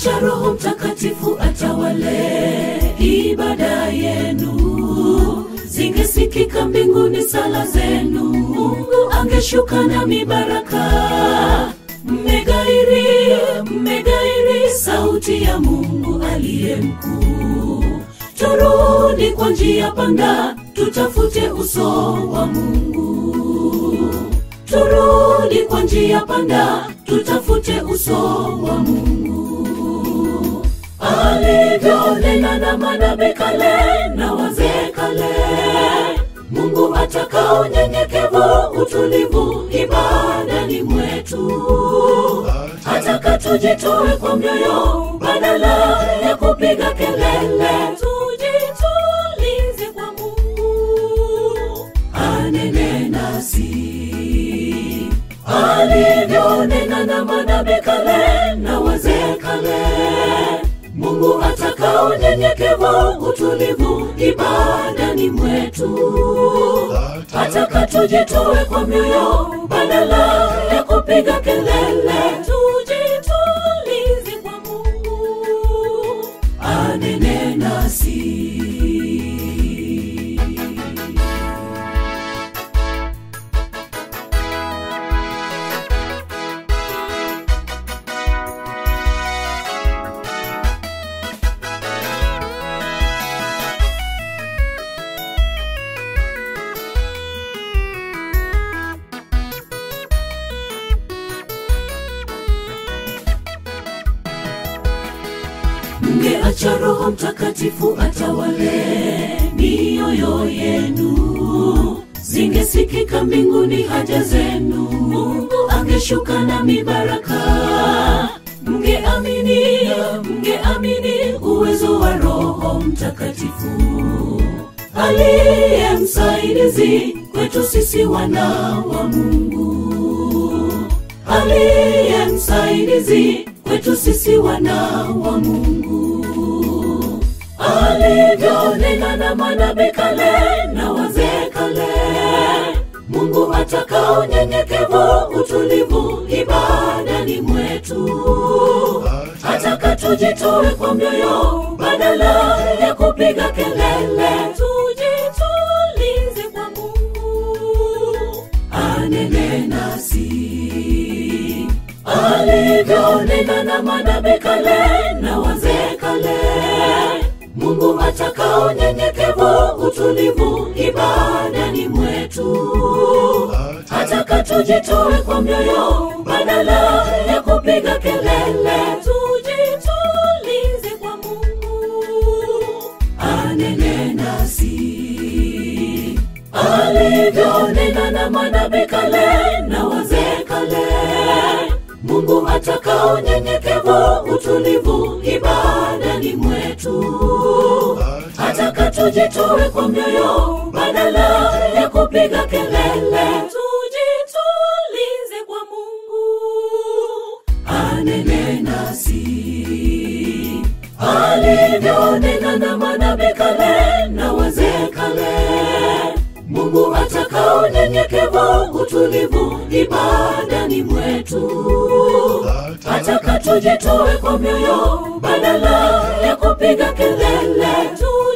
Acha Roho Mtakatifu atawale ibada yenu, zingesikika mbinguni sala zenu, Mungu angeshuka na mibaraka. Mmegairi sauti ya Mungu aliye mkuu. Turudi kwa njia panda, tutafute uso wa Mungu. Turudi kwa njia panda, tutafute uso wa Mungu. Alivyonena na manabii kale na wazee kale, Mungu ataka unyenyekevu, utulivu ibadani mwetu. Ataka tujitoe kwa mioyo badala ya kupiga kelele. Tujitulize kwa Mungu anene nasi. Alivyonena na manabii kale na wazee kale, Mungu ataka unyenyekevu, utulivu ibadani mwetu. Ataka tujitoe kwa mioyo badala ya kupiga kelele. Tujitulize kwa Mungu anene nasi. Acha Roho Mtakatifu atawale mioyo yenu, zingesikika mbinguni haja zenu, Mungu angeshuka na mibaraka. Mngeamini uwezo wa Roho Mtakatifu, aliye msaidizi kwetu sisi wana wa Mungu. Aliye msaidizi kwetu sisi wana wa Mungu. Alivyonena na manabii kale na wazee kale, Mungu ataka unyenyekevu, utulivu ibadani mwetu. Ataka tujitoe kwa mioyo badala ya kupiga kelele. Tujitulize kwa Mungu anene nasi. Alivyonena na manabii kale na wazee kale, Mungu ataka unyenyekevu, utulivu ibadani mwetu. Ataka tujitoe kwa mioyo badala ya kupiga kelele. Tujitulize kwa Mungu anene nasi. Alivyonena na manabii kale na wazee kale, Mungu ataka unyenyekevu, utulivu ibadani mwetu. Ataka tujitoe kwa mioyo badala ya kupiga kelele. Tujitulize kwa Mungu anene nasi. Alivyonena na manabii kale na wazee kale, Mungu ataka unyenyekevu, utulivu ibadani mwetu. Ataka tujitoe kwa mioyo badala ya kupiga kelele.